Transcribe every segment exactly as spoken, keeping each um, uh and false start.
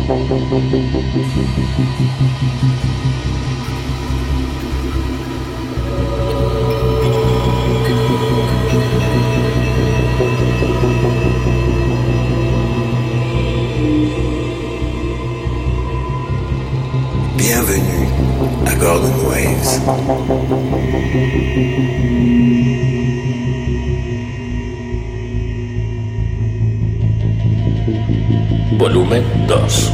Bienvenue à Golden Waves. Volumen dos.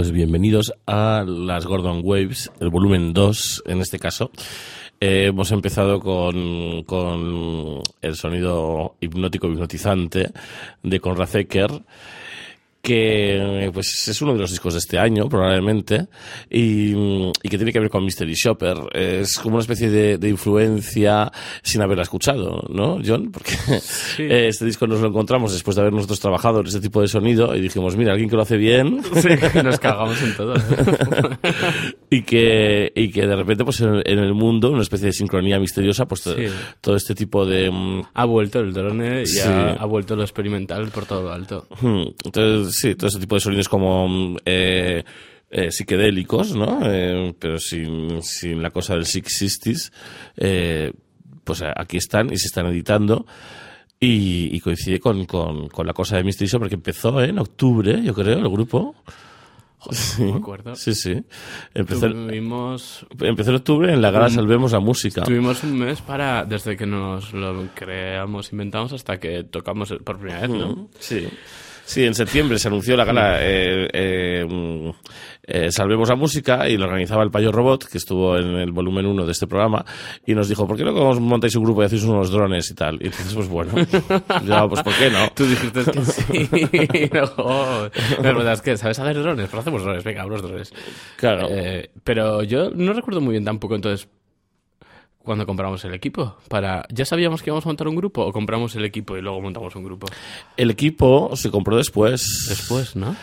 Pues bienvenidos a las Gordon Waves, el volumen dos en este caso. Eh, hemos empezado con, con el sonido hipnótico hipnotizante de Konrad Ecker, que pues es uno de los discos de este año probablemente y, y que tiene que ver con Mystery Shopper. Es como una especie de, de influencia sin haberla escuchado, ¿no, John? Porque sí. Este disco nos lo encontramos después de haber nosotros trabajado en este tipo de sonido y dijimos, mira, alguien que lo hace bien. Sí, nos cagamos en todo. y que y que de repente pues en, en el mundo, una especie de sincronía misteriosa, pues sí. todo este tipo de... Ha vuelto el drone y sí. ha, ha vuelto lo experimental por todo lo alto. Entonces, sí, todo ese tipo de sonidos como eh, eh, psicodélicos, ¿no? Eh, pero sin, sin la cosa del Six Sixties, eh, pues aquí están y se están editando. Y, y coincide con, con, con la cosa de Mystery Shopper, que empezó ¿eh? en octubre, yo creo, el grupo. Joder, sí, no me acuerdo. Sí, sí. Empezó, tuvimos... empezó en octubre en la gala Salvemos la Música. Tuvimos un mes para, desde que nos lo creamos, inventamos, hasta que tocamos por primera vez, ¿no? Mm, sí. Sí, en septiembre se anunció la gala eh, eh, eh, Salvemos la Música y lo organizaba el Payo Robot, que estuvo en el volumen uno de este programa, y nos dijo, ¿por qué no montáis un grupo y hacéis unos drones y tal? Y entonces, pues bueno, ya, pues ¿por qué no? Tú dijiste que sí. No, la verdad es que, ¿sabes hacer drones? Pues hacemos drones, venga, unos drones. Claro. Eh, pero yo no recuerdo muy bien tampoco, entonces... Cuando compramos el equipo, para ¿ya sabíamos que íbamos a montar un grupo o compramos el equipo y luego montamos un grupo? El equipo se compró después. Después, ¿no?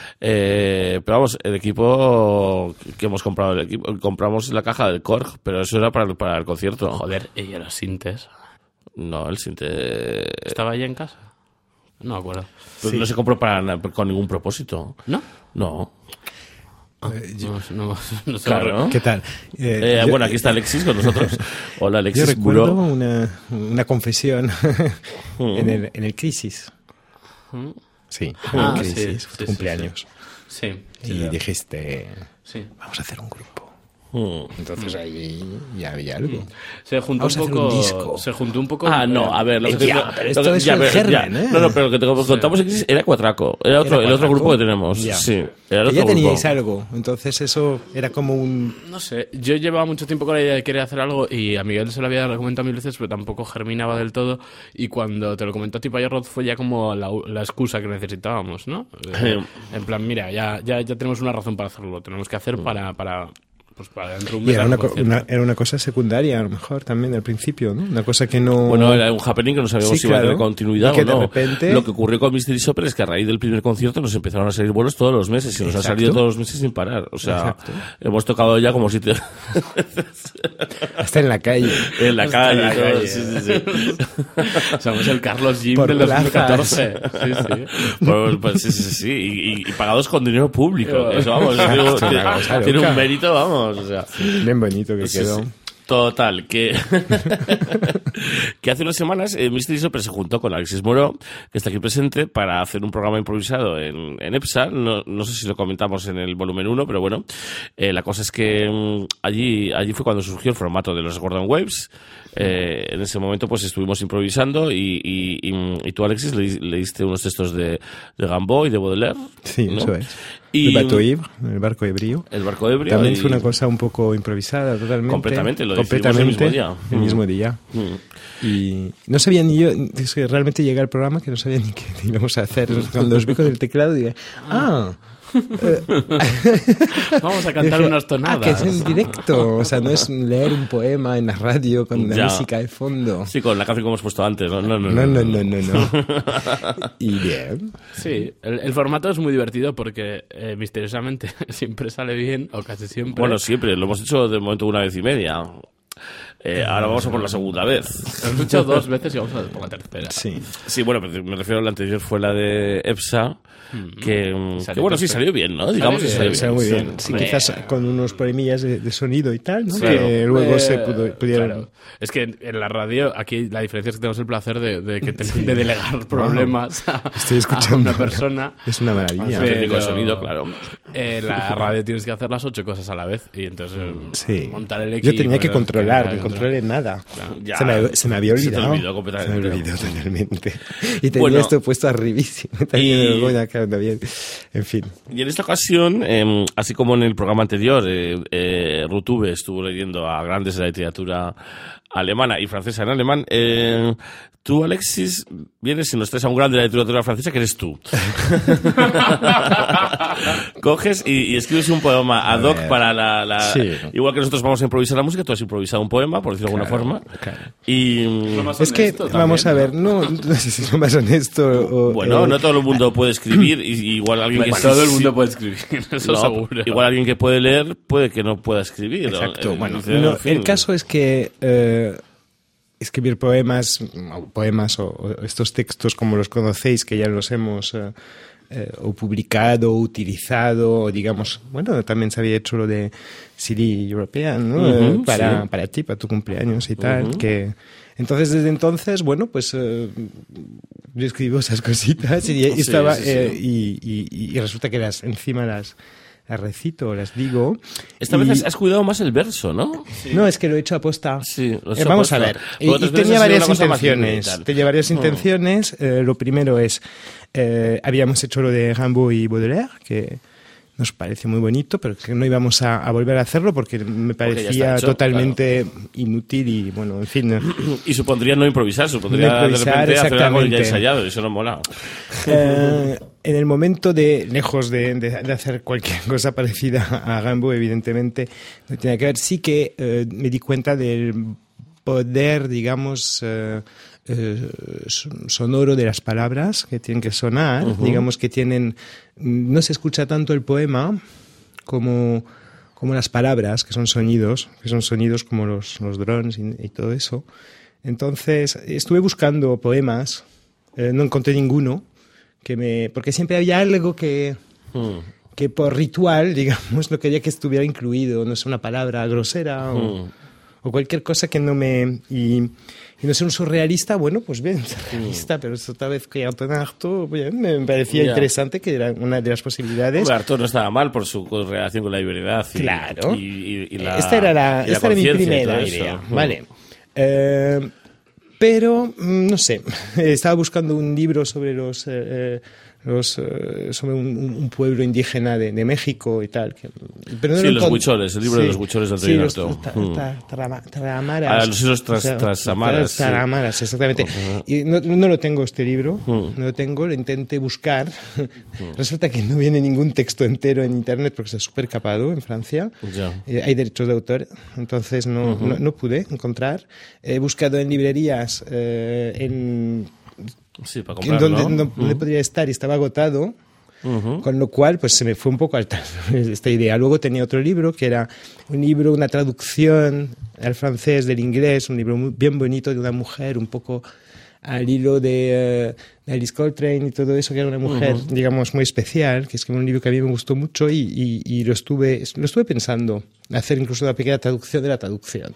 Eh, pero vamos, el equipo que hemos comprado, el equipo, compramos la caja del Korg, pero eso era para, para el concierto. Joder, ¿y los sintes? No, el sinte... ¿Estaba allá en casa? No me acuerdo. Pues sí. No se compró para, con ningún propósito. ¿No? No. Ah, no, no, no sé. Claro. ¿Qué tal? Eh, eh, yo, bueno, aquí está Alexis con nosotros. Hola, Alexis. Yo recuerdo Buró. una, una confesión mm. en, el, en el Crisis. ¿Mm? Sí, en ah, el Crisis, sí, fue tu sí, cumpleaños. Sí. sí y sí, dijiste, sí. vamos a hacer un grupo. Mm. Entonces ahí ya había algo. Se juntó Vamos un poco. un disco. Se juntó un poco. Ah, no, a ver, lo que te, ya, pero esto lo que, es ya, el ver, germen, ya. ¿eh? No, no, pero lo que te contamos en Crisis era Cuatraco. Era otro, ¿Era el otro Cuatraco? grupo que tenemos. Ya. Sí, era el Que otro ya teníais grupo. algo, entonces eso era como un... No sé, yo llevaba mucho tiempo con la idea de querer hacer algo y a Miguel se lo había comentado mil veces, pero tampoco germinaba del todo. Y cuando te lo comentó tipo ayer, Rod, fue ya como la, la excusa que necesitábamos, ¿no? Eh, en plan, mira, ya, ya, ya tenemos una razón para hacerlo, lo tenemos que hacer para... para pues para dentro de un mes. Y era una, algo, co- una, era una cosa secundaria, a lo mejor, también al principio, ¿no? Una cosa que no... Bueno, era un happening que no sabíamos Sí, si iba a claro. tener continuidad Y que o no. de repente- Lo que ocurrió con Mystery Shopper es que a raíz del primer concierto nos empezaron a salir vuelos todos los meses y nos han Exacto. salido todos los meses sin parar. O sea, Exacto. hemos tocado ya como siete... Hasta en la calle. en la Hasta calle. en la todo, calle. sí, sí, sí. Somos el Carlos Jim Por del dos mil plazas. catorce. Sí, sí. Pues, pues sí, sí, sí, sí. Y, y- y pagados con dinero público. Pero- Eso, vamos, Es tiene, una cosa tiene loca. un mérito, vamos. O sea, Bien bonito que sí, quedó. sí. Total, que, que hace unas semanas eh, Mystery Shopper se juntó con Alexis Moró, que está aquí presente, para hacer un programa improvisado en, en EPSA. No, no sé si lo comentamos en el volumen uno, pero bueno, eh, la cosa es que mm, allí, allí fue cuando surgió el formato de los Gordon Waves. Eh, en ese momento pues estuvimos improvisando y, y, y, y tú, Alexis, le, leíste unos textos de, de Gambo y de Baudelaire. Sí, ¿no? eso es. Y- el barco Ivre, el barco ebrio. El barco ebrio. También y- fue una cosa un poco improvisada, totalmente. Completamente, lo completamente decidimos el mismo día. el mismo día. Mm. Y no sabía ni yo, es que realmente llegué al programa que no sabía ni qué íbamos a hacer. Cuando os vi con el teclado dije, ah, eh, Vamos a cantar dije, unas tonadas. Ah, que es en directo, o sea, no es leer un poema en la radio con la Ya. música de fondo. Sí, con la canción que hemos puesto antes, ¿no? No, no, No, no, no, no, no. Y bien. Sí, el, el formato es muy divertido porque eh, misteriosamente siempre sale bien, o casi siempre. Bueno, siempre, lo hemos hecho de momento una vez y media. Eh, ahora vamos a por la segunda vez. Lo hemos hecho dos veces y vamos a por la tercera. Sí. Sí, bueno, me refiero a la anterior, fue la de EPSA, que, Salió que bueno, sí, perfecto. salió bien, ¿no? Digamos que bien, salió O sea, bien. muy Sí. bien. Sí, Hombre. quizás con unos problemillas de, de sonido y tal, ¿no? Claro. Que luego Eh, se pudo, pudieron... claro. Es que en la radio, aquí la diferencia es que tenemos el placer de, de, que te- de delegar problemas a, Estoy a escuchando. una persona. Es una maravilla. Sí. técnico de Pero, sonido, claro. En la radio tienes que hacer las ocho cosas a la vez y entonces eh, Sí. montar el equipo. Yo tenía que eh, controlar, que- que controle nada. Ya, se, me, se me había se te olvidado. olvidó completamente. Se me olvidó totalmente. Y tenía Bueno. esto puesto arribísimo. También Y- me voy a quedar bien. En fin. Y en esta ocasión, eh, así como en el programa anterior, eh, eh, Rutube estuvo leyendo a grandes de la literatura alemana y francesa en alemán, eh, tú, Alexis, vienes y nos traes a un grande de la literatura francesa que eres tú. Coges y, y escribes un poema ad hoc ver. para la... la- Sí. Igual que nosotros vamos a improvisar la música, tú has improvisado un poema, por decirlo de alguna forma. claro. Y... Lo más Es que, honesto también, vamos a ¿no? ver, no, no sé si es lo más honesto o... Bueno, eh, no todo el mundo puede escribir, y, y igual alguien que Bueno, sí- todo el sí- mundo puede escribir, eso no, seguro. igual alguien que puede leer puede que no pueda escribir. Exacto. Eh, Bueno, dice, no, en fin. el caso es que eh, escribir poemas, o poemas o, o estos textos como los conocéis, que ya los hemos eh, eh, o publicado, o utilizado, o digamos, bueno, también se había hecho lo de C D European, ¿no? Ujú, Eh, para, sí. para ti, para tu cumpleaños y tal, Ujú. que... Entonces, desde entonces, bueno, pues eh, yo escribo esas cositas y, y Sí, estaba sí, sí. eh, y, y- y resulta que las encima las, las recito, las digo. Esta y- vez has, has cuidado más el verso, ¿no? No, es que lo he hecho aposta. Sí, lo has Eh, hecho vamos aposta. a ver. Y, Pero otras y veces tenía ha sido varias una cosa más libre y intenciones. tal. Tenía varias Mm. intenciones. Eh, lo primero es, eh, habíamos hecho lo de Rimbaud y Baudelaire, que nos parece muy bonito, pero que no íbamos a, a volver a hacerlo porque me Porque ya parecía está hecho, totalmente inútil y, bueno, en fin. Y supondría no improvisar, supondría No improvisar, de repente hacer algo ya exactamente. ensayado, y eso no mola. Eh, en el momento de, lejos de, de- de hacer cualquier cosa parecida a Rimbaud, evidentemente, no tiene que ver, sí que eh, me di cuenta del poder, digamos, eh, eh, son- sonoro de las palabras que tienen que sonar, digamos que tienen, no se escucha tanto el poema como, como las palabras, que son sonidos, que son sonidos como los, los drones y, y todo eso. Entonces, estuve buscando poemas, eh, no encontré ninguno, que me, porque siempre había algo que, Mm. que por ritual, digamos, no quería que estuviera incluido, no sé, una palabra grosera o, Mm. o cualquier cosa que no me... Y, y no sé, un surrealista, bueno, pues bien, surrealista, pero esta vez que Antonin Artaud, bien, me parecía Ya. interesante, que era una de las posibilidades. Hombre, Artaud no estaba mal por su relación con la libertad. Y, Claro. Y, y- y la, esta era, la, y la esta era mi conciencia y primera todo eso. idea. Mm. Vale. Eh, pero, mm, no sé, estaba buscando un libro sobre los... eh, eh, los, eh, sobre un, un- un pueblo indígena de, de México y tal. que- pero no Sí, lo los encont- huicholes, el libro de los huicholes de sí, Antonio los Artaud. ta- Mm. ta- trama- Taramaras. Ah, los esos tras- O sea, trasamaras, sí. Taramaras, exactamente. Ujú. Y no, no lo tengo este libro, Mm. no lo tengo, lo intenté buscar. Resulta que no viene ningún texto entero en internet porque está súper capado en Francia. Ya. Eh, hay derechos de autor, entonces no, no, no pude encontrar. He buscado en librerías, eh, en, Sí, para en comprarlo. donde, no- Mm. donde podría estar y estaba agotado. Ujú. Con lo cual, pues se me fue un poco alta esta idea. Luego tenía otro libro que era un libro, una traducción al francés del inglés, un libro muy, bien bonito de una mujer, un poco al hilo de, eh, de Alice Coltrane y todo eso, que era una mujer, Ujú. digamos, muy especial, que es que un libro que a mí me gustó mucho y, y- y lo, estuve, lo estuve pensando, hacer incluso una pequeña traducción de la traducción.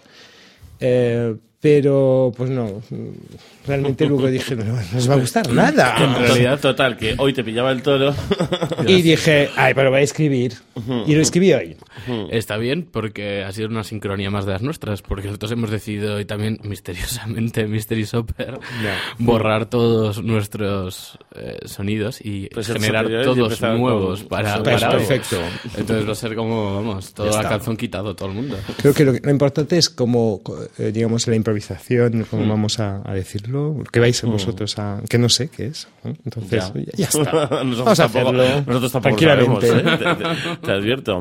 Eh, pero, pues no, realmente luego dije, no, no os va a gustar nada. En realidad, total, que hoy te pillaba el toro. Y dije, ay, pero voy a escribir. Y lo escribí hoy. Está bien porque ha sido una sincronía más de las nuestras, porque nosotros hemos decidido hoy también misteriosamente, Mystery Shopper, borrar todos nuestros eh, sonidos y Pues el generar superior y todos empezar nuevos con- para, Pues para hoy. perfecto. Entonces va a ser como, vamos, todo Ya el está. calzón quitado, todo el mundo. Creo que lo, lo importante es como, eh, digamos, la improvisación, como vamos a, a decirlo, que vais vosotros a... que no sé qué es. ¿no? Entonces, Ya. ya, ya está. Nosotros Vamos a tampoco, hacerlo nosotros tampoco tranquilamente. sabemos, ¿eh? te, te- te advierto.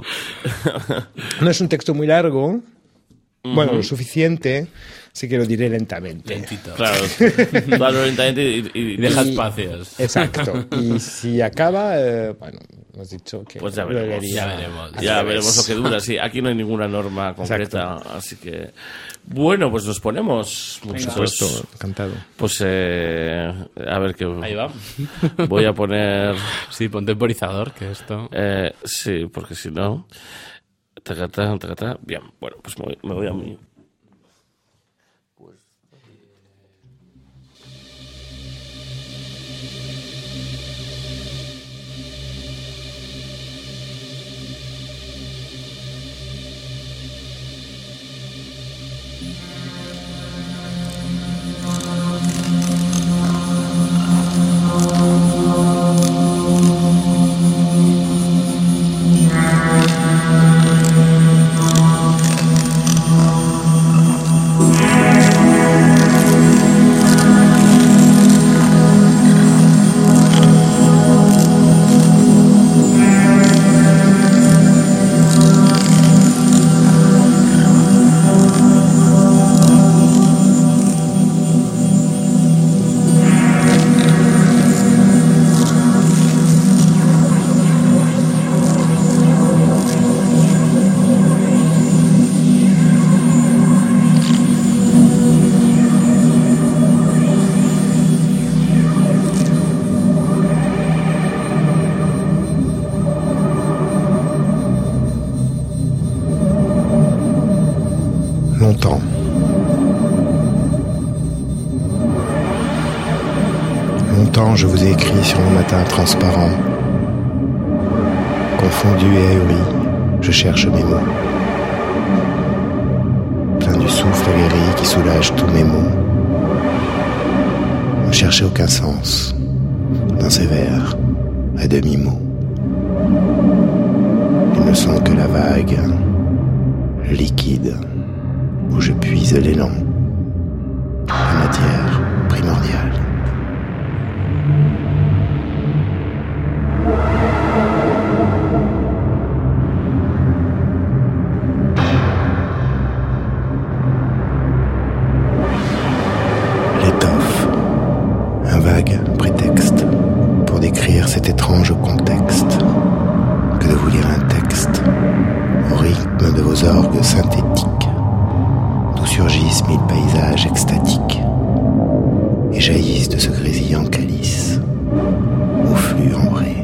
No es un texto muy largo, bueno, lo suficiente, sí que lo diré lentamente. Lentito. Claro, tú hablas lentamente y, y- Y deja Y- espacios. Exacto. Y si acaba, eh, bueno, hemos dicho que... Pues ya lo veremos. leería Ya veremos. al Ya revés. veremos lo que dura, sí. Aquí no hay ninguna norma concreta, así que... Bueno, pues nos ponemos... Por muchachos. supuesto, encantado. Pues eh, a ver qué... Ahí va. Voy a poner... Sí, pon temporizador, que esto... Eh, sí, porque si no... Tacatá, tacatá. Bien, bueno, pues me voy, me voy a mí. je vous ai écrit sur mon matin transparent. Confondu et ahuri, je cherche mes mots. Plein du souffle aguerri qui soulage tous mes maux. Ne cherchez aucun sens dans ces vers à demi-mot. Ils ne sont que la vague, le liquide, où je puise l'élan, la matière primordiale. L'étoffe, un vague prétexte pour décrire cet étrange contexte que de vous lire un texte au rythme de vos orgues synthétiques, d'où surgissent mille paysages extatiques et jaillissent de ce grésillant calice au flux ambré.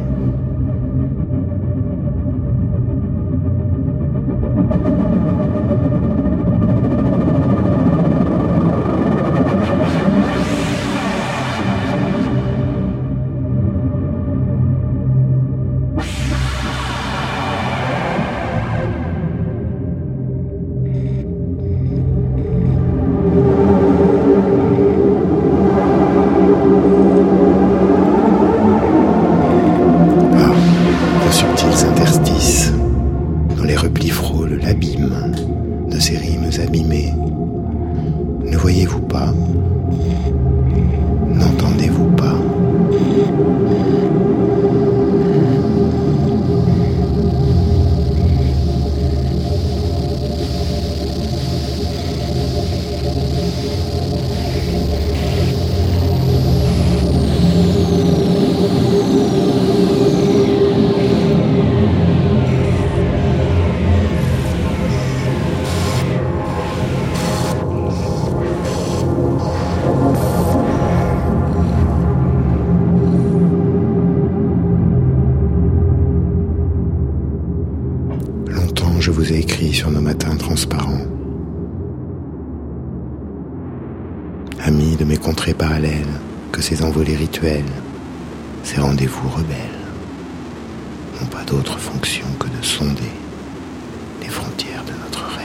Interstices, dont les replis frôlent l'abîme de ces rimes abîmées. Ne voyez-vous pas? N'entendez-vous pas? Je vous ai écrit sur nos matins transparents. Amis de mes contrées parallèles, que ces envolées rituelles, ces rendez-vous rebelles, n'ont pas d'autre fonction que de sonder les frontières de notre réel.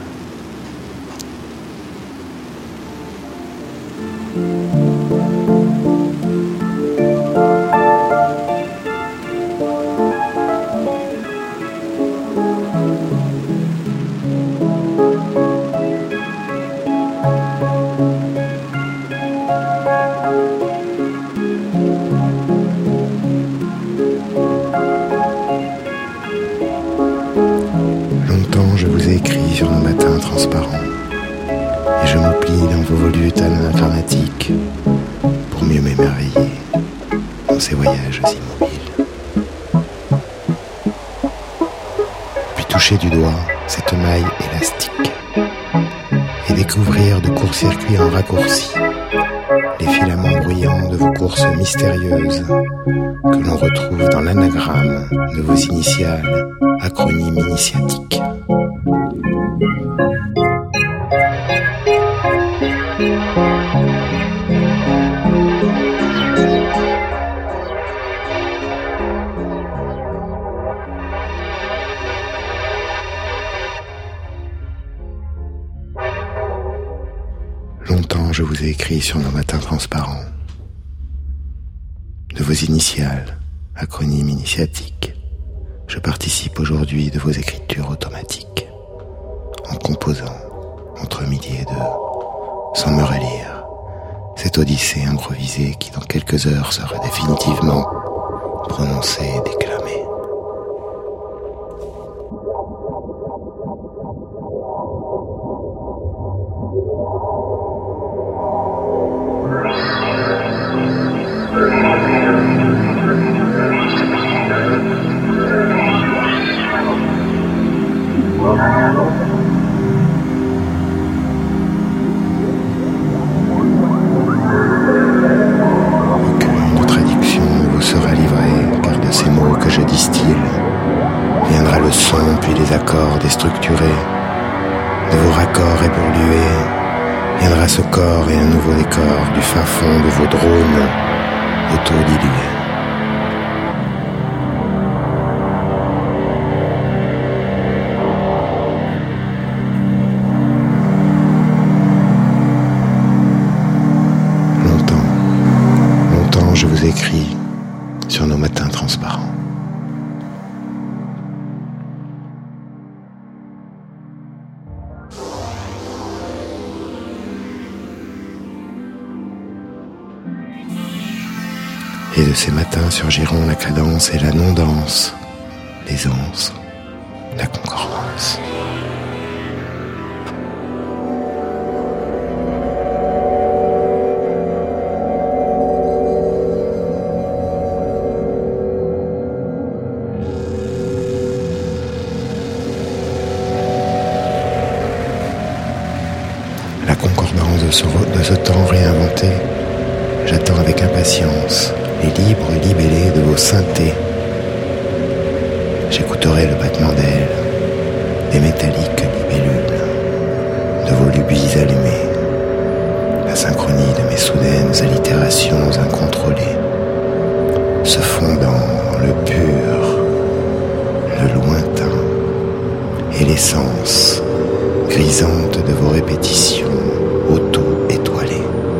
Je vous ai écrit sur nos matins transparents et je m'oublie dans vos volutes informatiques pour mieux m'émerveiller dans ces voyages immobiles. Puis toucher du doigt cette maille élastique et découvrir de court-circuit en raccourci les filaments bruyants de vos courses mystérieuses que l'on retrouve dans l'anagramme de vos initiales, acronymes initiatiques. Longtemps je vous ai écrit sur nos matins transparents. De vos initiales, acronymes initiatiques, je participe aujourd'hui de vos écritures automatiques, en composant entre midi et deux, sans me relire, cette odyssée improvisée qui dans quelques heures sera définitivement prononcée et déclamée. Puis les accords déstructurés de vos raccords éberlués, viendra ce corps et un nouveau décor du fin fond de vos drones auto-dilué. Longtemps, longtemps je vous écris sur nos matins transparents. Et de ces matins surgiront la cadence et la non-danse, l'aisance, la concordance. La concordance de ce, de ce temps réinventé, j'attends avec impatience les libres libellés de vos synthés. J'écouterai le battement d'ailes, des métalliques libellules, de vos lubies allumées, la synchronie de mes soudaines allitérations incontrôlées, se fondant le pur, le lointain et l'essence grisante de vos répétitions auto-étoilées.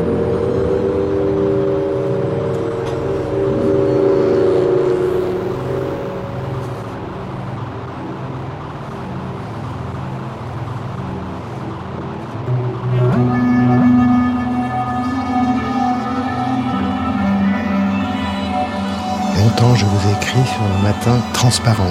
Longtemps je vous ai écrit sur le matin transparent.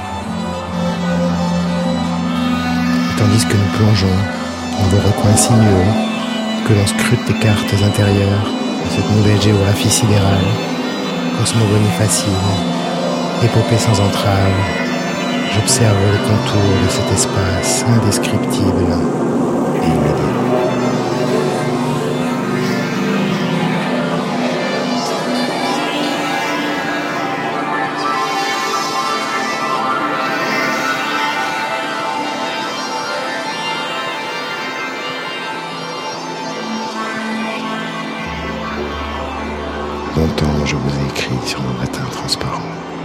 Et tandis que nous plongeons dans vos recoins sinueux, que l'on scrute les cartes intérieures de cette nouvelle géographie sidérale, cosmogonie facile, épopée sans entrave, j'observe les contours de cet espace indescriptible et immédiat. Longtemps je vous ai écrit sur mon matin transparent.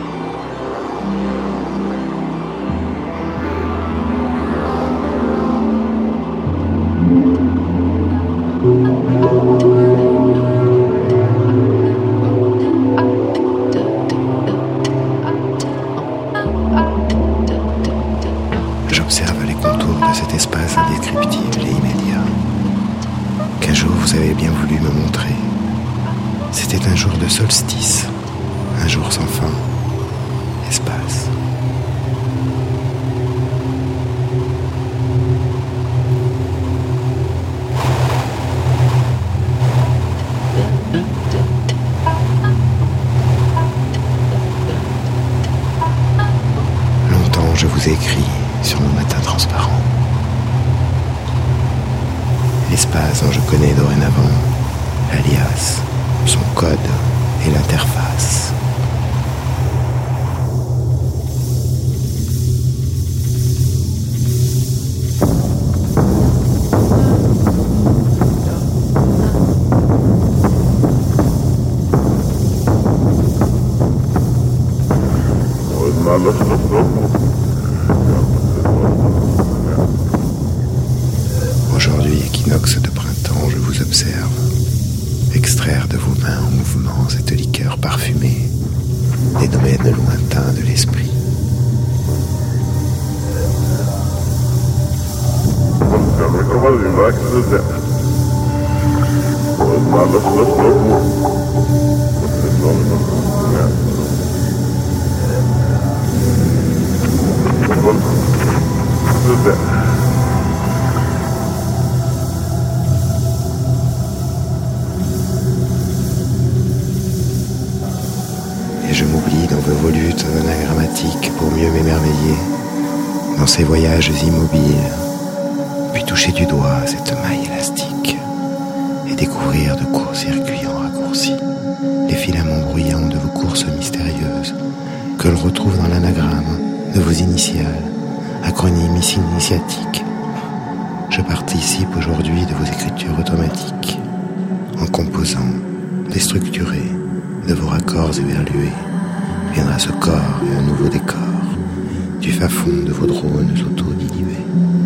J'observe les contours de cet espace indescriptible et immédiat qu'un jour vous avez bien voulu me montrer. C'était un jour de solstice, un jour sans fin, espace. Longtemps je vous ai écrit sur mon matin transparent. L'espace dont je connais dorénavant l'alias, son code et l'interface. Aujourd'hui, équinoxe de printemps, je vous observe. Extraire de vos mains en mouvement cette liqueur parfumée des domaines lointains de l'esprit. Et je m'oublie dans vos volutes anagrammatiques pour mieux m'émerveiller dans ces voyages immobiles, puis toucher du doigt cette maille élastique et découvrir de courts circuits en raccourci les filaments bruyants de vos courses mystérieuses que l'on retrouve dans l'anagramme de vos initiales, acronymes initiatiques. Je participe aujourd'hui de vos écritures automatiques en composant, déstructurées, de vos raccords éberlués, viendra ce corps et un nouveau décor, du fin fond de vos drones auto-dilivés.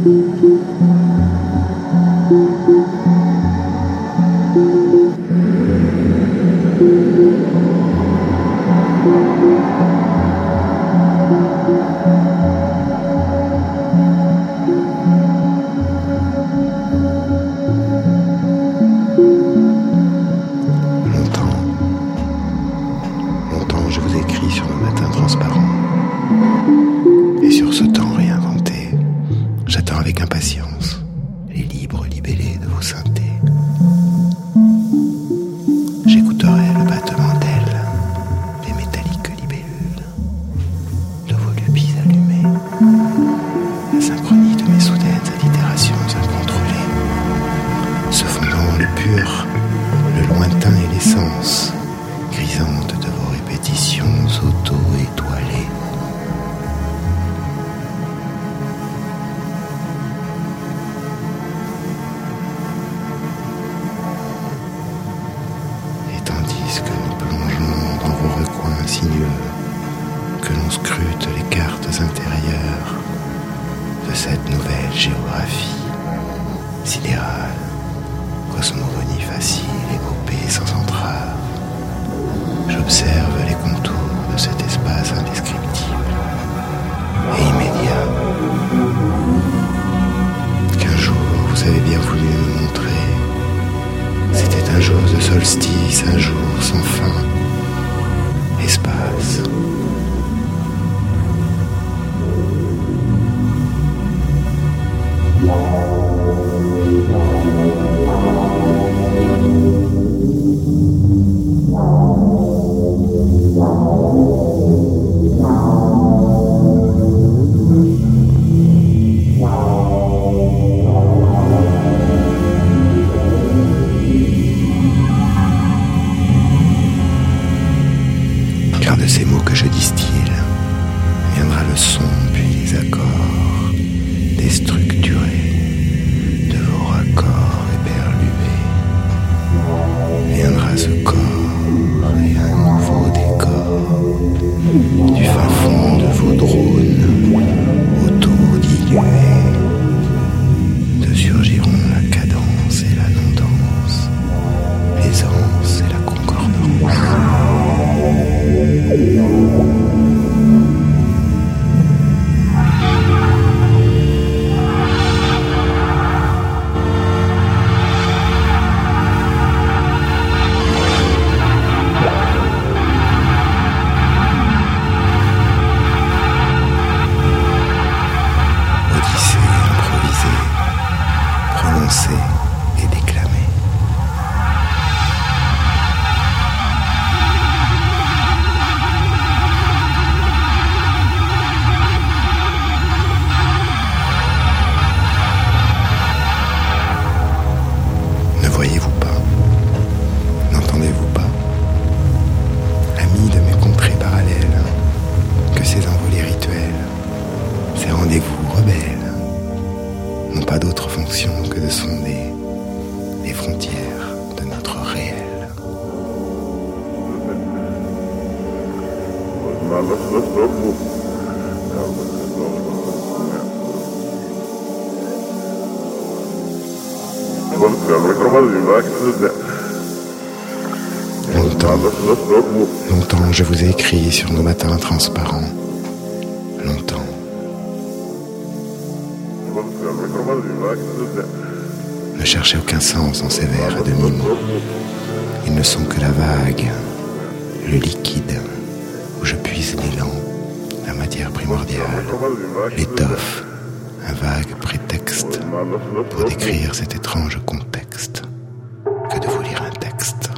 Longtemps, longtemps je vous ai écrit sur nos matins transparents. Longtemps. Ne cherchez aucun sens dans ces vers à demi-mots. Ils ne sont que la vague, le liquide, où je puise l'élan, la matière primordiale, l'étoffe, un vague prétexte pour décrire cet étrange contexte que de vous lire un texte.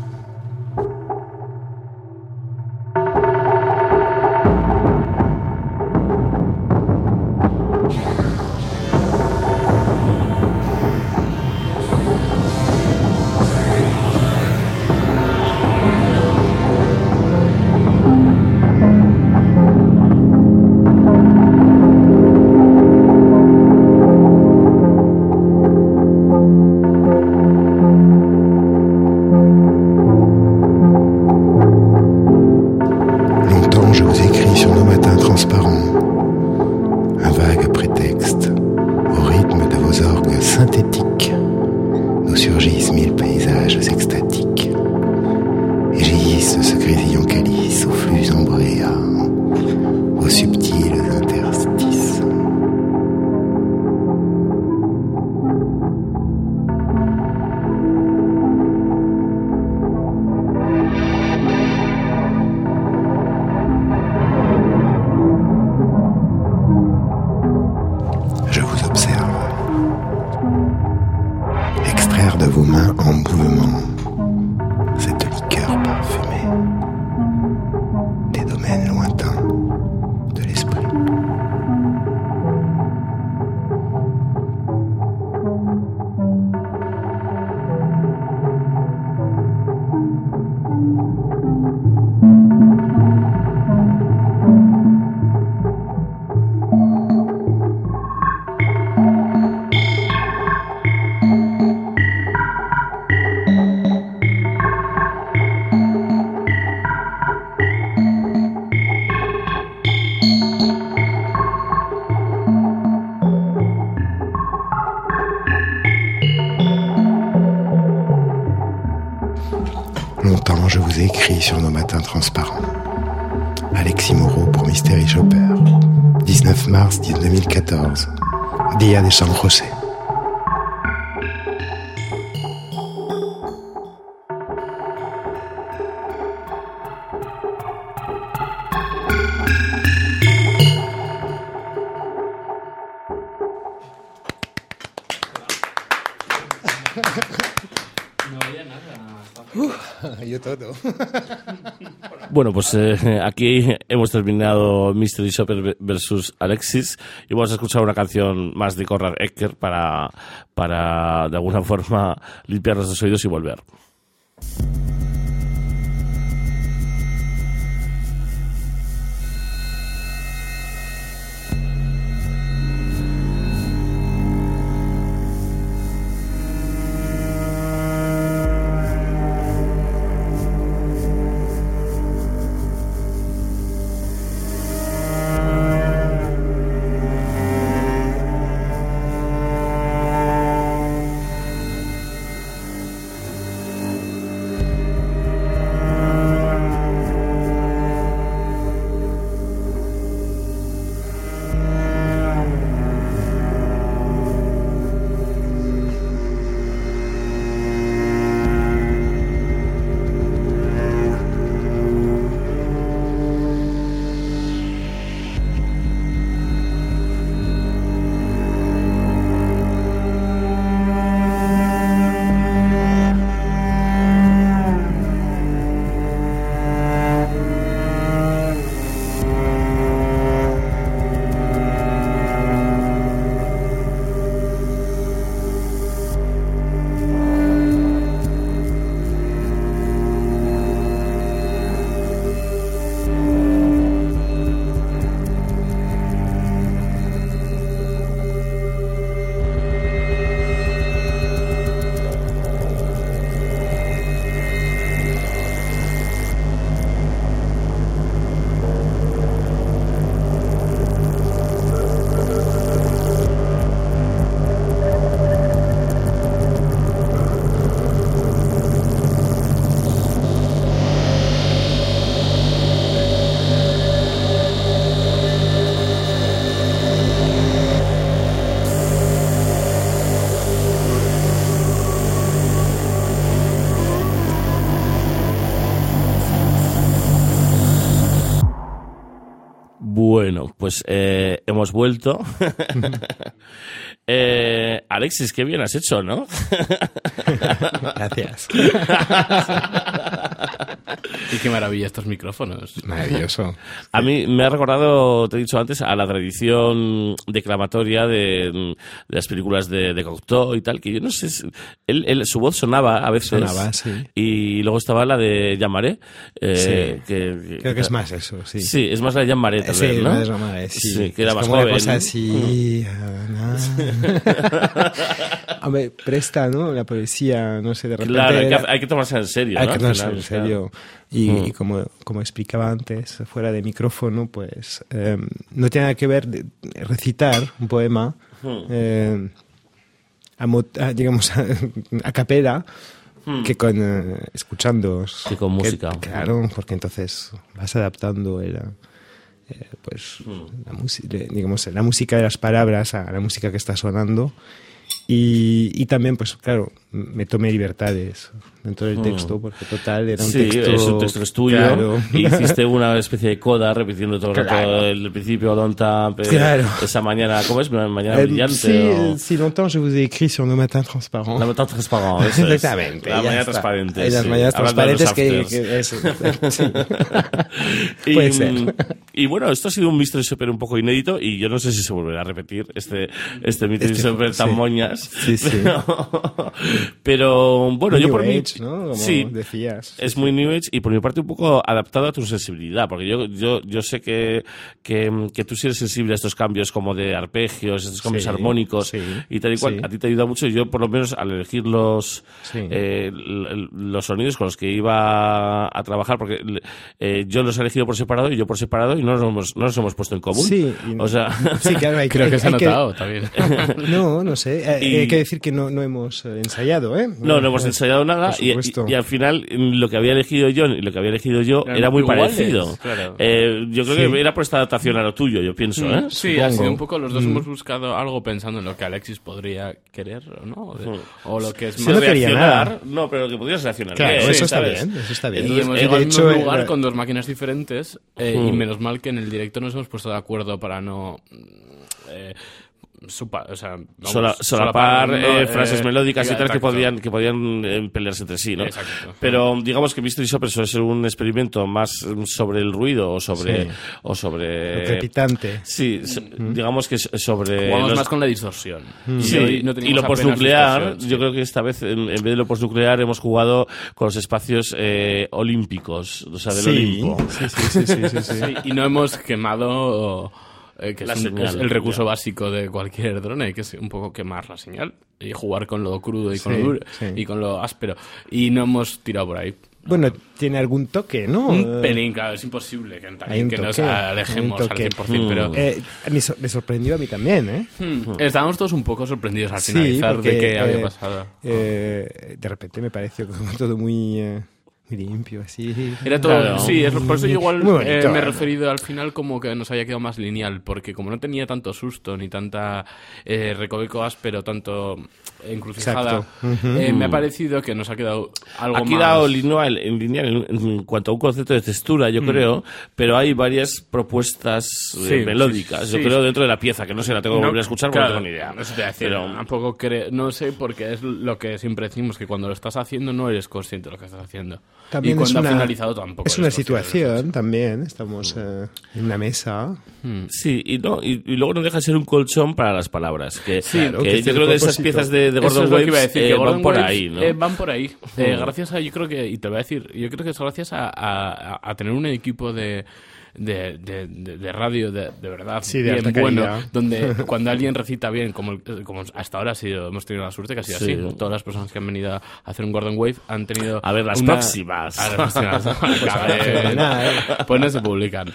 écrit sur nos matins transparents. Alexis Moreau pour Mystery Shopper. dix-neuf mars deux mille quatorze. Dia de San José. Yo todo. Bueno, pues eh, aquí hemos terminado Mystery Shopper versus Alexis y vamos a escuchar una canción más de Conrad Ecker para, para de alguna forma limpiar los oídos y volver. Bueno, pues eh, hemos vuelto. eh, Alexis, qué bien has hecho, ¿no? Gracias. Y qué maravilla estos micrófonos. Maravilloso. A mí me ha recordado, te he dicho antes, a la tradición declamatoria de, de las películas de, de Cocteau y tal, que yo no sé, si, él, él, su voz sonaba a veces. Sonaba, sí. Y luego estaba la de Jean Marais. Eh, sí. que, que, Creo que es más eso, sí. Sí, es más la de Jean Marais, tal sí, vez, ¿no? más Jean Marais, sí. Sí, que era es más como joven. Una cosa así... Hombre, presta, ¿no? La poesía, no sé, de repente... Claro, hay que, era... hay que tomarse en serio, Hay ¿no? que tomarse Al final, en serio. claro. Y, Mm. y como, como explicaba antes, fuera de micrófono, pues eh, no tiene nada que ver de, de recitar un poema, Mm. eh, a, a, digamos, a, a capela, Mm. que con eh, escuchando. Que con música. Claro, porque entonces vas adaptando el, eh, pues, Mm. la, música, digamos, la música de las palabras a la música que está sonando. Y, y también, pues claro, me tomé libertades dentro del texto, porque total era un sí, texto... es un texto es tuyo, claro. y hiciste una especie de coda repitiendo todo el rato Claro. el principio, Longtemps, eh, Claro. esa mañana, ¿cómo es? Mañana Eh, brillante. sí, o... si longtemps je vous ai écrit sur nos matins transparents. La mañana transparente, eso es. Exactamente. La ya mañana está. transparente. Y las sí. mañanas Hablando de los transparentes que, afters. que eso. Sí. Y, Puede ser. Y bueno, esto ha sido un Mystery Shopper un poco inédito y yo no sé si se volverá a repetir este, este Mystery Este- Shopper tan sí. moñas. Sí, sí. Pero, pero, bueno, New yo por mí... Age, ¿no? Como sí, decías. es muy New Age y por mi parte un poco adaptado a tu sensibilidad, porque yo, yo, yo sé que, que, que tú sí eres sensible a estos cambios como de arpegios, estos cambios Sí, armónicos sí, y tal y cual. sí. A ti te ayuda mucho y yo por lo menos al elegir los, Sí. eh, l- los sonidos con los que iba a trabajar, porque eh, yo los he elegido por separado y yo por separado y no nos hemos, no nos hemos puesto en común. Sí, y no- o sea, Sí, claro, hay, Creo hay- que se ha hay notado también. No, no sé. Eh, Y- Hay que decir que no, no hemos eh, ensayado, ¿eh? no, no hemos ensayado nada Por y, supuesto. y- y al final lo que había elegido John y lo que había elegido yo Eran era muy iguales, parecido. claro. Eh, yo creo Sí. que era por esta adaptación a lo tuyo, yo pienso, ¿eh? Sí, ha Supongo. sido un poco, los dos hemos buscado algo pensando en lo que Alexis podría querer, ¿o no? O, de- o lo que es Sí, más... no quería reaccionar, nada. no, pero que podrías reaccionar Claro, bien, eso está ¿sabes? bien, eso está bien. Y Entonces, hemos eh, llegado de al hecho, mismo lugar eh, con dos máquinas diferentes eh, Hmm. y menos mal que en el directo nos hemos puesto de acuerdo para no... Eh, supa- o sea, vamos, Sola- solapar ¿no? eh, Eh, frases melódicas y tal que exacto. podían, que podían eh, pelearse entre sí, ¿no? Exacto. Pero digamos que Mystery Shopper suele ser un experimento más mm, sobre el ruido o sobre... Sí. O sobre Lo crepitante. Sí, so- digamos que es sobre... Jugamos los- más con la distorsión. Y Sí, hoy no y teníamos lo apenas postnuclear, distorsión, yo sí. creo que esta vez, en, en vez de lo postnuclear, hemos jugado con los espacios eh, olímpicos, o sea, del Sí, Olimpo. sí, sí, sí, sí, sí, sí. Sí, y no hemos quemado eh, que La es, un- señal, es el recurso ya. básico de cualquier drone, que es un poco quemar la señal y jugar con lo crudo y con Sí, lo duro sí. y con lo áspero. Y no hemos tirado por ahí. Bueno, tiene algún toque, ¿no? Un Eh, pelín, claro, es imposible que, hay también un que nos toque, alejemos hay un al toque. cien por ciento, pero... eh, me, sor- me sorprendió a mí también, ¿eh? Hmm, estábamos todos un poco sorprendidos al Sí, finalizar porque, de qué había eh, pasado. eh, de repente me pareció como todo muy, eh, muy limpio, así. Era todo, Claro. sí, es, por eso yo igual Muy bonito, eh, me he ¿eh? referido al final como que nos había quedado más lineal, porque como no tenía tanto susto, ni tanta eh, recoveco áspero, tanto encrucijada, Exacto. eh, me ha parecido que nos ha quedado algo Aquí más... da lineal, en, lineal en, en cuanto a un concepto de textura, yo creo, pero hay varias propuestas eh, Sí, melódicas, sí, yo sí. creo, dentro de la pieza, que no sé, la tengo que No, volver a escuchar claro, porque no tengo ni idea. Eso te voy a decir, Pero- tampoco cre- no sé, porque es lo que siempre decimos, que cuando lo estás haciendo no eres consciente de lo que estás haciendo. También y es cuando una, ha finalizado tampoco. es eres una consciente de lo que estás situación también, estamos eh, en una mesa. Sí, y, no, y, y luego no deja de ser un colchón para las palabras. Que, Claro, que que es yo el creo que esas propósito. piezas de, de Eso Gordon es lo que Waves iba a decir, eh, que van Gordon por Waves, ahí, ¿no? eh, van por ahí. Eh, gracias a, yo creo que, y te voy a decir, yo creo que es gracias a, a- a tener un equipo de, de, de, de- de radio de, de verdad Sí, de bien alta bueno, calidad. donde cuando alguien recita bien, como, el- como hasta ahora ha sido, hemos tenido la suerte que ha sido Sí. así. Todas las personas que han venido a hacer un Gordon Wave han tenido... A ver, las una- próximas. A las próximas. Acaba de- fenomenal. pues no se publican.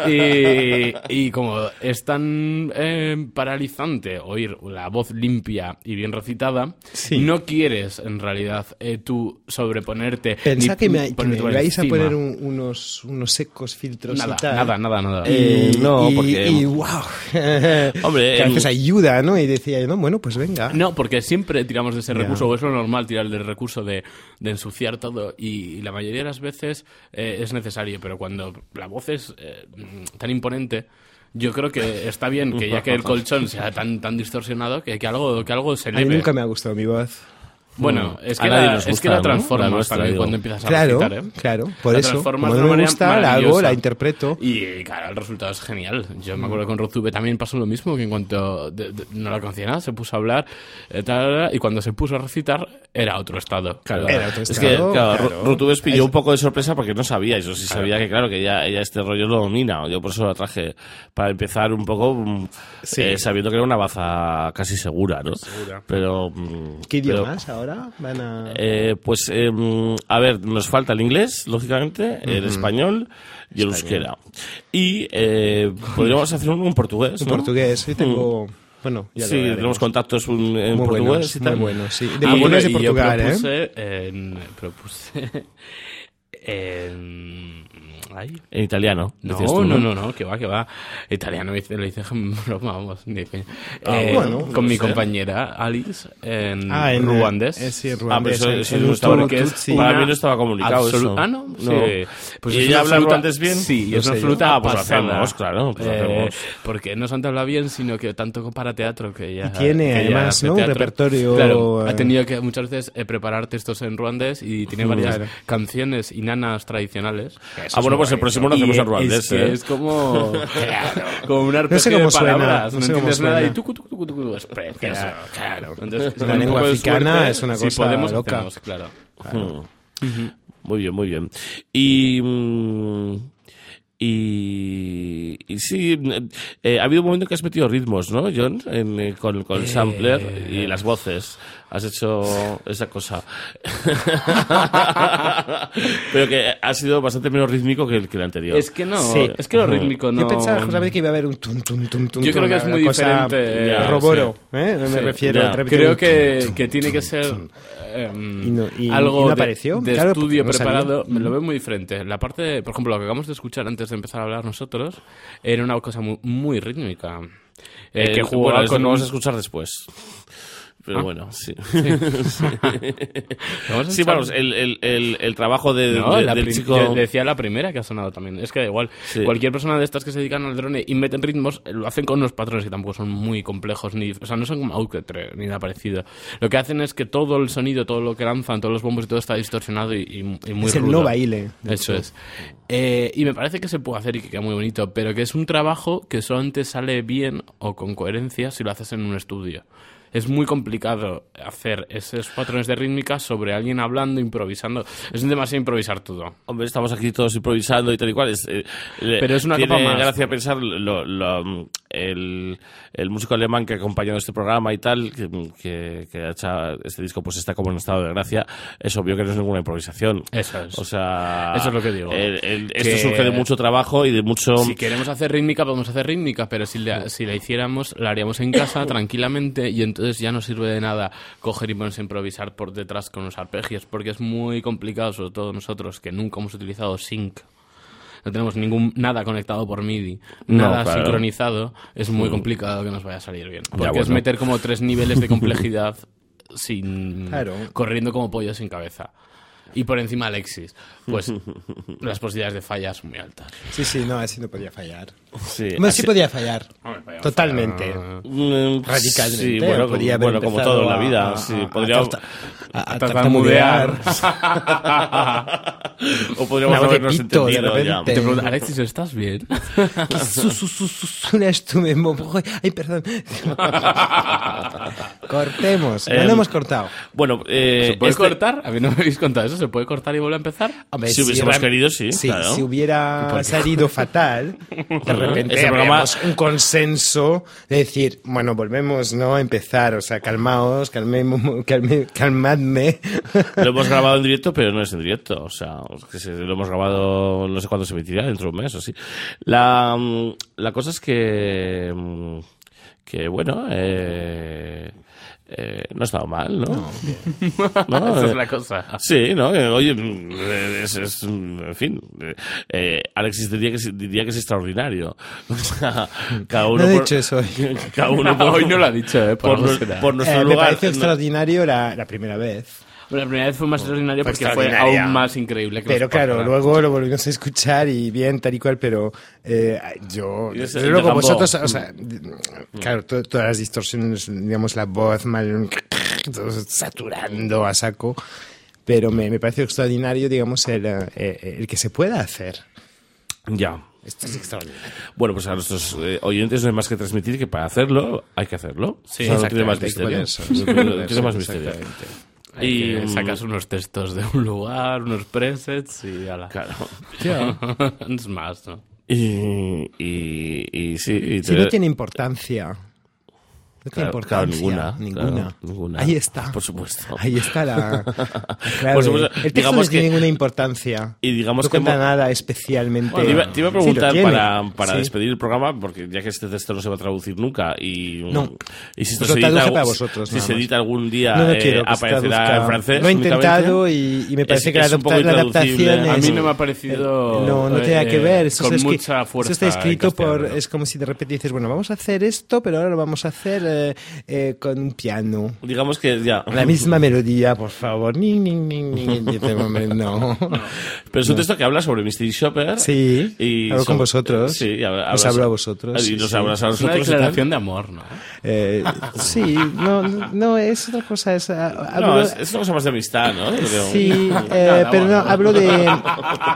Y, y como es tan eh, paralizante oír la voz limpia y bien recitada, Sí. no quieres en realidad eh, tú sobreponerte. Pensá ni que me, que ponerte me por vais a encima. poner un- unos, unos secos filtros Nada, y tal. nada, nada, nada. Eh, no, y, porque- y, wow. Hombre, que a em- veces ayuda, ¿no? Y decía yo, no, bueno, pues venga. No, porque siempre tiramos de ese Ya. recurso, o es lo normal tirar del recurso de, de ensuciar todo, y, y la mayoría de las veces eh, es necesario, pero cuando la voz es eh, tan imponente, yo creo que está bien que ya que el colchón sea tan, tan distorsionado, que, que, algo, que algo se A mí eleve. nunca me ha gustado mi voz. Bueno, es A que, nadie la, nos es que gusta, la ¿no? transformas La nuestra, también digo. cuando empiezas a Claro, recitar, ¿eh? claro, por La eso. transformas Como de no una me manera gusta, la hago, maravillosa. la interpreto. Y claro, el resultado es genial. Yo me acuerdo que con RockTube también pasó lo mismo, que en cuanto de- de- no la conocía nada, se puso a hablar, eh, tal, y cuando se puso a recitar, era otro estado. Claro, Era otro es estado, que claro, claro. Rutubes pilló un poco de sorpresa porque no sabía, yo sí sabía que claro, que ella, ella este rollo lo domina, yo por eso la traje para empezar un poco mm, Sí. eh, sabiendo que era una baza casi segura, ¿no? Pero mm, ¿Qué pero, idiomas ahora van a...? eh, pues eh, mm, a ver, nos falta el inglés, lógicamente, el español y el euskera. Y eh, podríamos hacer un, un portugués, en ¿no? portugués. Yo tengo... Bueno, ya lo Sí, hablaremos. tenemos contactos un- en Muy portugués buenos, y tal. muy buenos, sí. De Ah, portugués bueno, de y yo Portugal, ¿eh? propuse, en- propuse en- ay, En italiano. No, decías tú, no, no, no, que va, que va. Italiano hice- lo hice en broma, vamos. ni que- Ah, eh, bueno, con no mi sé. compañera Alice en, Ah, en ruandés. eh, sí, en Ah, pero ruandés. eso, en- eso en no estaba, Hutu, que es Tutsi. para una mí no estaba comunicado absolu- eso. Ah, no, sí. No. Pues ¿Y es ella una habla absoluta- ruandés bien? Sí, No es una sé yo. absoluta Ah, pues lo pasada. hacemos, claro, pues lo Eh, hacemos. Porque no solamente habla bien, sino que tanto para teatro que ella... Y tiene, que ella además, hace ¿no? un teatro. repertorio, Claro, ha eh, tenido que muchas veces eh, preparar textos en ruandés y tiene varias Claro. canciones y nanas tradicionales. Ah, bueno, pues el próximo lo hacemos Y en ruandés, es, que ¿eh? es como, como un arpegio No sé cómo de suena, palabras, no no, sé cómo entiendes nada suena. y tucu, tucu, tucu, tucu, es precioso. Claro. Entonces, La con un lengua poco de africana suerte, es una si cosa podemos, loca. hacemos, claro. Mm. Muy bien, muy bien. Y, mm, Y, y sí, eh, ha habido un momento que has metido ritmos, ¿no, John? En, eh, con, con el sampler Eh. y las voces. Has hecho esa cosa. Pero que ha sido bastante menos rítmico que el, que el anterior. Es que no, Sí. es que lo rítmico no... Yo pensaba justamente que iba a haber un tum, tum, tum, tum. Yo creo tum, que es una muy cosa diferente, ya, Roboro, sí. ¿eh? Me Sí, refiero. ya. de repente Creo un que, tum, tum, que tiene que ser tum. em, Y no- y- algo y no de- apareció. de, Claro, estudio porque no preparado. sabía. Me lo veo muy diferente. La parte, por ejemplo, lo que acabamos de escuchar antes de empezar a hablar nosotros, era una cosa muy, muy rítmica. Eh, Eh, que jugaba bueno, eso con lo vamos a un- escuchar después. Pero Ah. bueno, sí. Vamos a Sí, echar- vamos, el, el, el, el trabajo de, No, de- la del prim- chico... yo decía la primera que ha sonado también. Es que da igual. Sí. Cualquier persona de estas que se dedican al drone y meten ritmos, lo hacen con unos patrones que tampoco son muy complejos, ni, o sea, no son como Outre ni nada parecido. Lo que hacen es que todo el sonido, todo lo que lanzan, todos los bombos y todo está distorsionado y, y- y muy Es el rudo. no baile. de Eso hecho. es. Eh, y me parece que se puede hacer y que queda muy bonito, pero que es un trabajo que solamente sale bien o con coherencia si lo haces en un estudio. Es muy complicado hacer esos patrones de rítmica sobre alguien hablando, improvisando. Es demasiado improvisar todo. Hombre, estamos aquí todos improvisando y tal y cual. Es, eh, le- Pero es una tiene capa más. gracia pensar lo, lo, el, el músico alemán que ha acompañado este programa y tal, que, que, que ha hecho este disco, pues está como en estado de gracia. Es obvio que no es ninguna improvisación. Eso es. O sea, Eso es lo que digo. el- el- esto Que- surge de mucho trabajo y de mucho... Si queremos hacer rítmica, podemos hacer rítmica, pero si la, si la hiciéramos, la haríamos en casa tranquilamente y entonces ya no sirve de nada coger y ponerse a improvisar por detrás con los arpegios, porque es muy complicado, sobre todo nosotros que nunca hemos utilizado sync. No tenemos ningún nada conectado por MIDI, No, nada claro. sincronizado, es muy complicado que nos vaya a salir bien. Porque bueno. es meter como tres niveles de complejidad sin Claro. corriendo como pollo sin cabeza. Y por encima Alexis, pues las posibilidades de falla son muy altas. Sí, sí, no, así no podía fallar. Sí, Bueno, sí así- podía fallar. Hombre, podía Totalmente. fallar. Mm, Radicalmente. Sí, bueno, podía haber bueno como empezado todo en la a- vida. a- sí, a- podría... a tarta- a- a tartamudear. o podríamos Una voz de habernos pito, de entendido ya. repente. Te pregunto, Alexis, ¿estás bien? Su, su, su, su, su, las tu memo- Ay, perdón. Cortemos. No Em, lo hemos cortado. Bueno, eh, ¿Se puede este- cortar? A mí no me habéis contado eso. ¿Se puede cortar y volver a empezar? Hombre, si hubiésemos real- querido, sí, claro. Si hubiera salido fatal, de repente Ese programa- habríamos un consenso de decir, bueno, volvemos no a empezar, o sea, calmaos, calmemos, calme, calmadme. Lo hemos grabado en directo, pero no es en directo. O sea, es que se- lo hemos grabado, no sé cuándo se emitirá, dentro de un mes o así. La, mm, la cosa es que, mm, que bueno, eh, eh, no ha estado mal, ¿no? No, Esa eh, es la cosa. Sí, ¿no? Eh, Oye, mm, eh, es, es, mm, en fin, eh, eh, Alexis diría que, es- diría que es extraordinario. O sea, cada uno No he por- dicho eso hoy. Cada uno por, Hoy no lo ha dicho, ¿eh? Por por, algo nues- será. por nuestro Eh, me lugar. pareció extraordinario la, la primera vez. Bueno, la primera vez fue más extraordinario Fue porque fue extraordinaria. aún más increíble que Pero los claro, pasadas. luego lo volvimos a escuchar y bien, tal y cual, pero eh, yo, Y ese- desde el luego de Gambo. vosotros, o sea, claro, to- todas las distorsiones, digamos, la voz mal, todo saturando a saco, pero me, me pareció extraordinario, digamos, el, eh, el que se pueda hacer. Ya. Esto es extraordinario. Bueno, pues a nuestros eh, oyentes no hay más que transmitir que para hacerlo hay que hacerlo. Sí, O sea, no tiene más exactamente, misterio. hay que ponerse, No tiene más misterio. Hay Y, que mm, sacas unos textos de un lugar, unos presets y ala. Claro. Es más, ¿no? Y, y, y sí. Y Si te- no tiene importancia. No tiene Claro, claro, importancia. ninguna, Ninguna. claro, ninguna. Ahí está. Por supuesto. Ahí está la. Claro, Por supuesto, el texto digamos no tiene que- ninguna importancia. y digamos no que cuenta hemos- nada especialmente. Bueno, te, iba, te iba a Sí, lo preguntar tiene. para, para Sí. despedir el programa, porque ya que este texto no se va a traducir nunca y, No. y si, esto Pues lo se edita, traduje algún- para vosotros, si nada se más. edita algún día, No, no eh, quiero que se aparecerá traduzca. en francés. Lo he únicamente. intentado y, y me parece Es- que la, es un poco adapta- la intraducible. adaptación A es. mí no me ha parecido... Eh, No, no tiene eh, nada que ver. Eso con es que- mucha fuerza. Eso está escrito en por. castellano. Es como si de repente dices, bueno, vamos a hacer esto, pero ahora lo vamos a hacer eh, eh, con un piano. Digamos que ya. La misma melodía, por favor. Ni, ni, ni, ni. Y dices, hombre, no. Pero es un texto que habla sobre Mystery Shopper. Sí, y hablo con sobre- vos. Sí, y habla- Os hablas- hablo a vosotros. Y sí, nos sí. hablas a Es una nosotros. y tal. declaración de amor, ¿no? Eh, sí, no, no, es otra cosa. Es, ah, hablo- No, es, es una cosa más de amistad, ¿no? Creo. Sí, eh, pero no, hablo de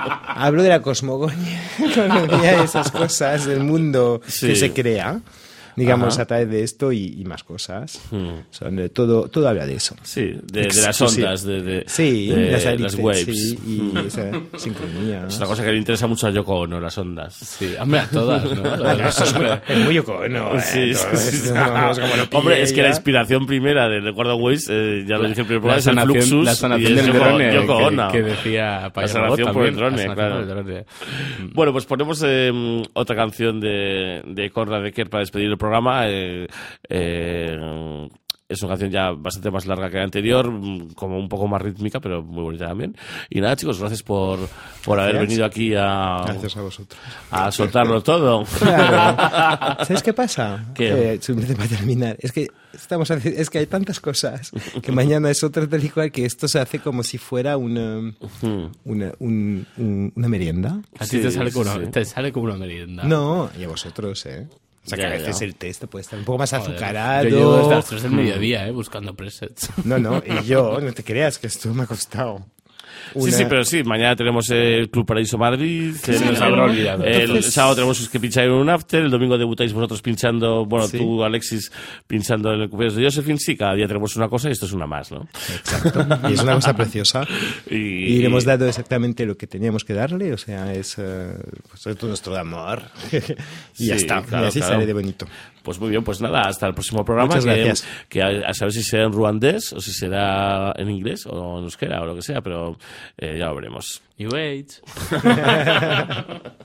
hablo de la cosmogonía, cosmogonía, esas cosas del mundo Sí. que se crea. digamos, Ajá. a través de esto y, y más cosas. Hmm. Son, eh, todo, todo habla de eso. Sí, de, de Ex- las sí, ondas, de, de, Sí, de las, las hélices, waves. sí, y Hmm. esa sincronía. Es una cosa que le interesa mucho a Yoko Ono, las ondas. Sí, hombre, a todas, ¿no? Lo de las Eso ondas. es muy Yoko Ono, eh, Sí, todo sí, sí. esto, vamos, como lo pille Hombre, es que la ella. inspiración primera de Gordon Waves, eh, ya lo dije en el primer programa, La es el sanación, Fluxus la y sanación es del Yoko, drone Yoko que, Ono. que decía Paya sanación Robot por el también, drone, la sanación claro. por el drone. Bueno, pues ponemos eh, otra canción de, de Konrad Becker para despedir el programa. Eh, eh, es una canción ya bastante más larga que la anterior, como un poco más rítmica, pero muy bonita también. Y nada, chicos, gracias por, por haber Gracias. venido aquí a, Gracias a vosotros. a soltarlo todo. Claro. ¿Sabes qué pasa? ¿Qué? Eh, simplemente para terminar. Es que estamos haci- es que hay tantas cosas que mañana es otra tal y cual que esto se hace como si fuera una, una, un- un- una merienda. A ti Sí, te, sale como sí. una, te sale como una merienda. No, y a vosotros, ¿eh? O sea, que Ya, a veces ya. el test puede estar un poco más Joder, azucarado. Yo llevo desde las tres del mediodía, ¿eh? Buscando presets. No, no, y yo, no te creas que esto me ha costado. Sí, Una- sí, pero sí, mañana tenemos el Club Paraíso Madrid. se el, nos habrá olvidado. El Entonces- sábado tenemos que pinchar en un after, el domingo debutáis vosotros pinchando, bueno, Sí. tú, Alexis, pinchando en el cumpleaños de Josephine. Sí, cada día tenemos una cosa y esto es una más, ¿no? Exacto. Y es una cosa preciosa. Y, Y le hemos dado exactamente lo que teníamos que darle, o sea, es eh, pues, todo nuestro amor. y ya Sí, está, claro, y así claro. sale de bonito. Pues muy bien, pues nada, hasta el próximo programa. Muchas que, gracias. que a, a saber si será en ruandés o si será en inglés o en euskera o lo que sea, pero eh, ya lo veremos. Y wait.